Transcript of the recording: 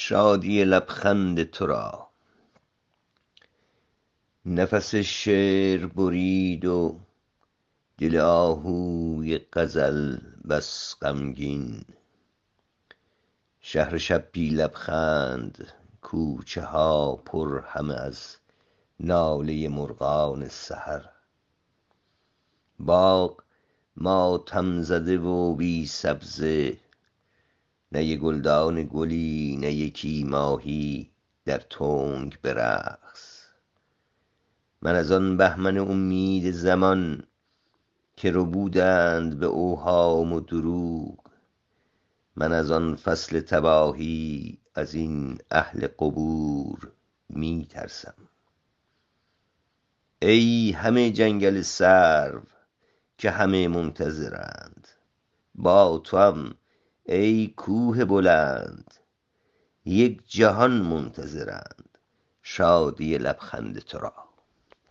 شادی لبخند تو را. نفس شعر برید و دل آهوی غزل بس غمگین. شهر شب بی لبخند، کوچه ها پر همه از ناله مرغان سحر. باغ ماتم زده و بی سبزه، نه یک گلدان گلی نه یکی ماهی در تنگ به رقص. من از آن بهمن امید زمان که ربودند به اوهام و دروغ. من از آن فصل تباهی، از این اهل قبور می ترسم. ای همه جنگل سرو که همه منتظرند، با توام ای کوه بلند، یک جهان منتظرند شادی لبخند تو را.